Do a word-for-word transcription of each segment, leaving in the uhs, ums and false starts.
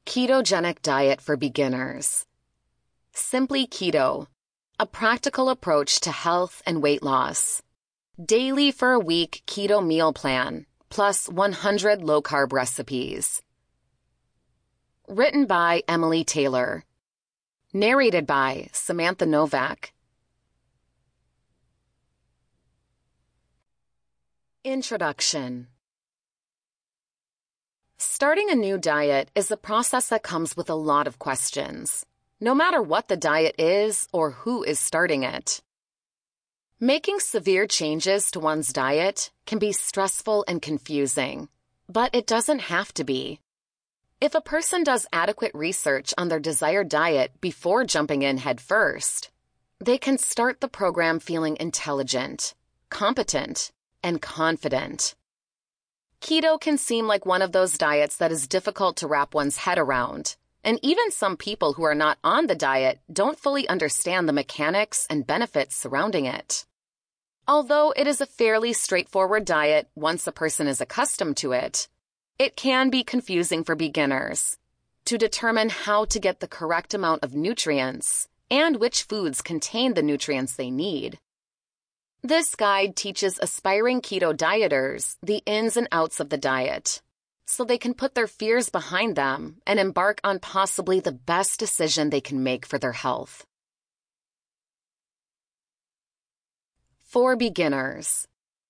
Ketogenic diet for beginners. Simply Keto, a practical approach to health and weight loss. Daily for a week keto meal plan, plus one hundred low-carb recipes. Written by Emily Taylor. Narrated by Samantha Novak. Introduction. Starting a new diet is a process that comes with a lot of questions, no matter what the diet is or who is starting it. Making severe changes to one's diet can be stressful and confusing, but it doesn't have to be. If a person does adequate research on their desired diet before jumping in head first, they can start the program feeling intelligent, competent, and confident. Keto can seem like one of those diets that is difficult to wrap one's head around, and even some people who are not on the diet don't fully understand the mechanics and benefits surrounding it. Although it is a fairly straightforward diet once a person is accustomed to it, it can be confusing for beginners to determine how to get the correct amount of nutrients and which foods contain the nutrients they need. This guide teaches aspiring keto dieters the ins and outs of the diet, so they can put their fears behind them and embark on possibly the best decision they can make for their health. For beginners.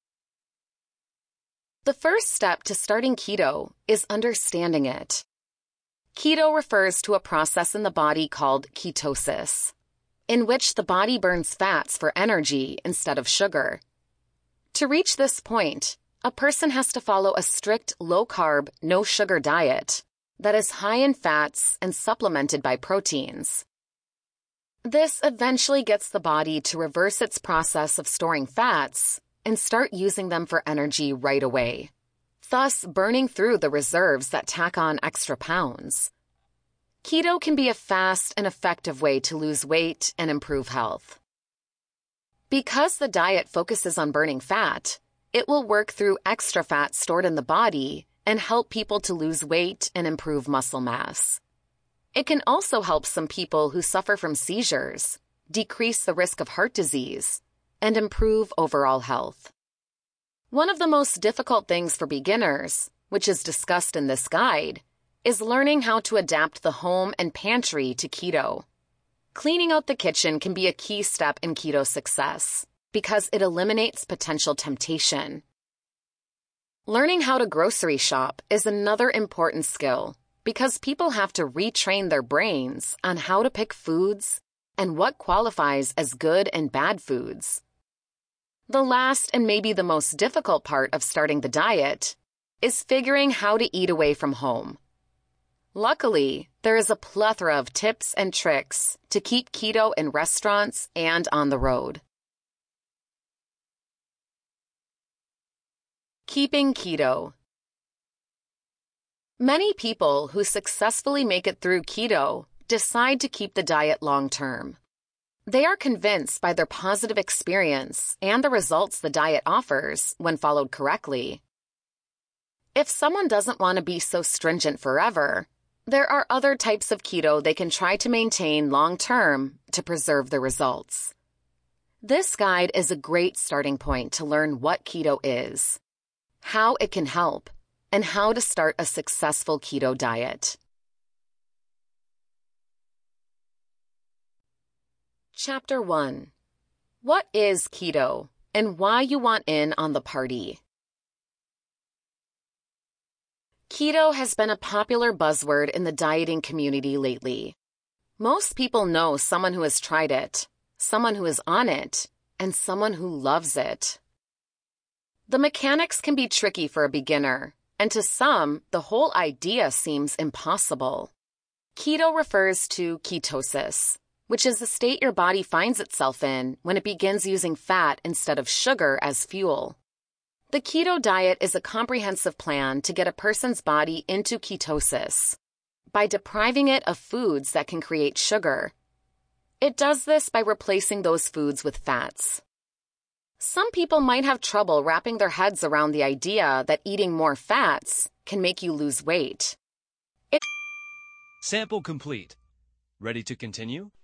The first step to starting keto is understanding it. Keto refers to a process in the body called ketosis, in which the body burns fats for energy instead of sugar. To reach this point, a person has to follow a strict low-carb, no-sugar diet that is high in fats and supplemented by proteins. This eventually gets the body to reverse its process of storing fats and start using them for energy right away, thus burning through the reserves that tack on extra pounds. Keto can be a fast and effective way to lose weight and improve health. Because the diet focuses on burning fat, it will work through extra fat stored in the body and help people to lose weight and improve muscle mass. It can also help some people who suffer from seizures, decrease the risk of heart disease, and improve overall health. One of the most difficult things for beginners, which is discussed in this guide, is learning how to adapt the home and pantry to keto. Cleaning out the kitchen can be a key step in keto success because it eliminates potential temptation. Learning how to grocery shop is another important skill because people have to retrain their brains on how to pick foods and what qualifies as good and bad foods. The last and maybe the most difficult part of starting the diet is figuring how to eat away from home. Luckily, there is a plethora of tips and tricks to keep keto in restaurants and on the road. Keeping keto. Many people who successfully make it through keto decide to keep the diet long-term. They are convinced by their positive experience and the results the diet offers when followed correctly. If someone doesn't want to be so stringent forever, there are other types of keto they can try to maintain long-term to preserve the results. This guide is a great starting point to learn what keto is, how it can help, and how to start a successful keto diet. Chapter one. What is keto and why you want in on the party? Keto has been a popular buzzword in the dieting community lately. Most people know someone who has tried it, someone who is on it, and someone who loves it. The mechanics can be tricky for a beginner, and to some, the whole idea seems impossible. Keto refers to ketosis, which is the state your body finds itself in when it begins using fat instead of sugar as fuel. The keto diet is a comprehensive plan to get a person's body into ketosis by depriving it of foods that can create sugar. It does this by replacing those foods with fats. Some people might have trouble wrapping their heads around the idea that eating more fats can make you lose weight. It Sample complete. Ready to continue?